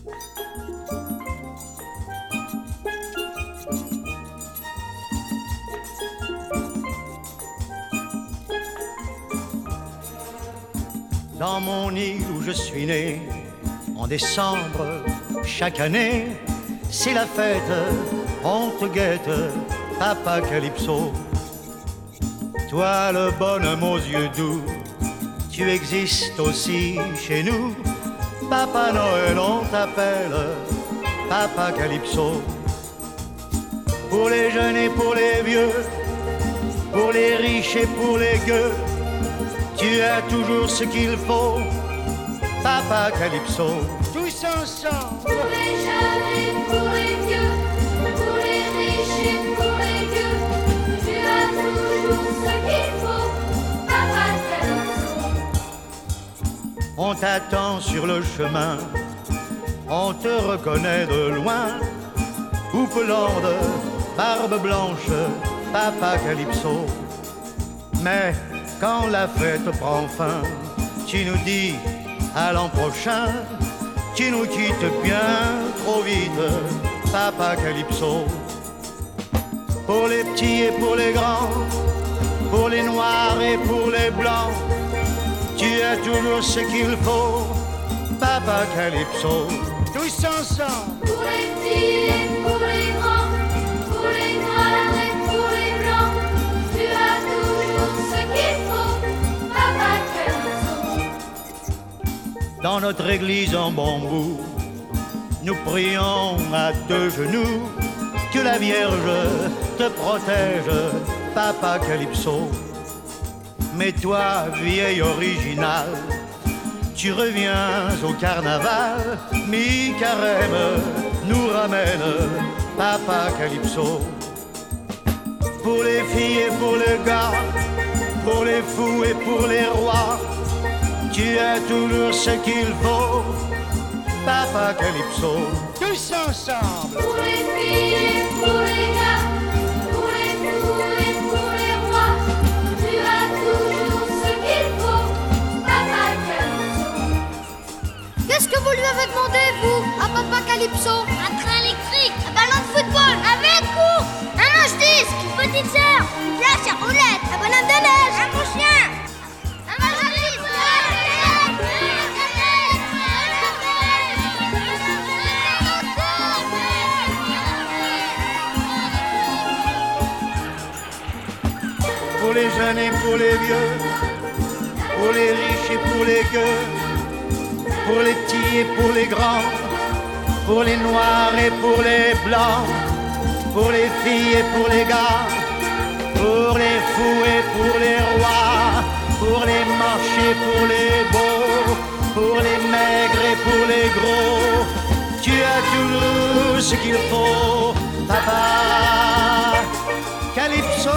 Dans mon île où je suis né, en décembre, chaque année, c'est la fête, on te guette, Papa Calypso. Toi le bonhomme aux yeux doux, tu existes aussi chez nous. Papa Noël, on t'appelle Papa Calypso. Pour les jeunes et pour les vieux, pour les riches et pour les gueux, tu as toujours ce qu'il faut, Papa Calypso. Tous ensemble. Pour les jeunes et pour les vieux, pour les riches et pour les gueux, tu as toujours ce qu'il faut, Papa Calypso. On t'attend sur le chemin, on te reconnaît de loin. Houppelande, barbe blanche, Papa Calypso. Mais quand la fête prend fin, tu nous dis à l'an prochain. Tu nous quittes bien trop vite, Papa Calypso. Pour les petits et pour les grands, pour les noirs et pour les blancs, tu as toujours ce qu'il faut, Papa Calypso. Tous ensemble. Pour les petits et pour les grands, pour les noirs et pour les blancs, tu as toujours ce qu'il faut, Papa Calypso. Dans notre église en bambou, nous prions à deux genoux que la Vierge te protège, Papa Calypso. Mais toi, vieille originale, tu reviens au carnaval, mi-carême nous ramène, Papa Calypso. Pour les filles et pour les gars, pour les fous et pour les rois, tu as toujours ce qu'il faut, Papa Calypso. Tous ensemble. Pour les filles et pour les gars, pour les fous et pour les rois, tu as toujours ce qu'il faut, Papa Calypso. Qu'est-ce que vous lui avez demandé, vous, à Papa Calypso? Un train électrique, un ballon de football, un vélo, un manche-disque, une petite sœur, une place à roulettes, un bonhomme de neige, un bon chien, un margarine. Pour les jeunes et pour les vieux, pour les riches et pour les gueux, pour les petits et pour les grands, pour les noirs et pour les blancs, pour les filles et pour les gars, pour les fous et pour les rois, pour les moches et pour les beaux, pour les maigres et pour les gros, tu as toujours ce qu'il faut, Papa Calypso.